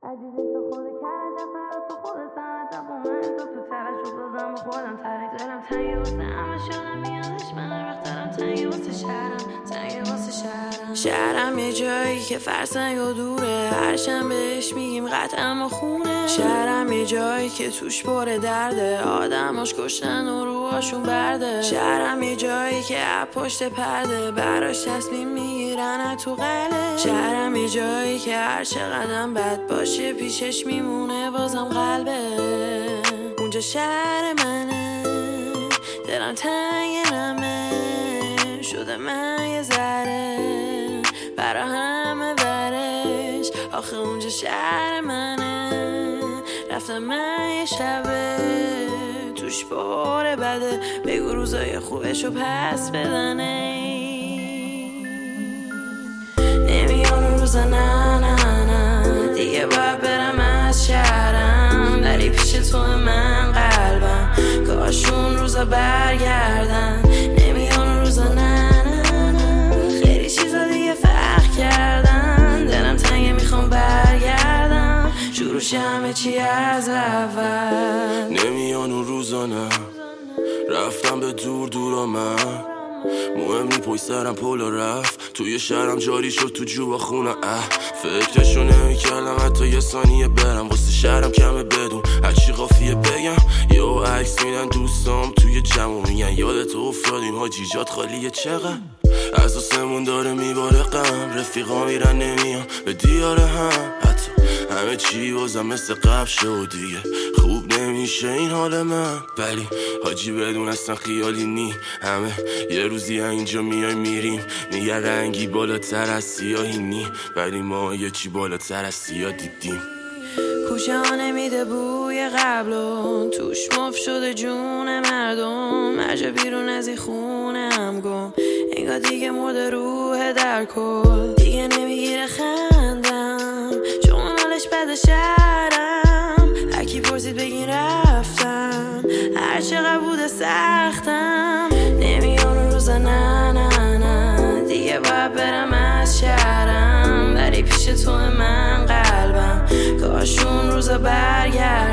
عزیزی تو خود کرجم فرا تو خود سنتم و من تو ترش رو دادم و خودم تری دارم تنگی واسه همه شدم میادش من هر وقت دارم تنگی واسه شهرم یه جایی که فرسنگ و دوره هرچند بهش میگیم قطعم و خونه شهرم یه جایی که توش پر درده آدماش کشتن و روهاشون برده شهرم یه جایی که پشت پرده براش تصمیم میگیرن تو قله شهرم یه جایی که هر چقدرم بد باشه پیشش میمونه بازم قلبه اونجا شهر منه دلم تنگ نمه شده من یه ذره برا همه برش آخه اونجا شهر منه رفتم من یه شبه توش باره بده بگو روزای خوبشو پس بدنه نمیان اون روزا نه نه نه دیگه باید برم از شهرم ولی پیش تو من قلبم کاشون روزا برگردن نمیان اون روزا نه نه نه خیلی چیزا دیگه فرق کردن دلم تنگه میخوام برگردم شروعش همه چی از اول نمیان اون روزا نه رفتم به دور دورا من مهم نی پای سرم پولا رفت توی شهرم جاری شد تو جوبا خونه فکرشو نمیکردم حتی یه ثانیه برم واسه شهرم کمه بدون هرچی قافیه بگم یهو عکس میدن دوستام توی جمع میگن یادت افتادیم حاجی جات خالیه چقدر از آسمون داره میباره غم رفیقا میرن نمیان به دیار هم حتی همه چی بازم مثل قبل شد دیگه خوب نمیشه این حال من ولی حاجی بدون اصلا خیالی نی همه یه روزی اینجا میای میریم میگه رنگی بالاتر از سیاهی نی ولی ما یه چی بالاتر از سیاه دیدیم کوچه ها نمیده بوی قبلون توش مف شده جون مردم مرجع بیرون از این خونه هم گم انگار دیگه مرده روح در کل دیگه نمیگیره خندم چون حالش بد شهرم هرکی پرسید بگین رفتم هر چقدر بوده سختم نمیان اون روزا نه نه نه دیگه باید برم از شهرم ولی پیش تو من قلبم کاشون روزا برگرد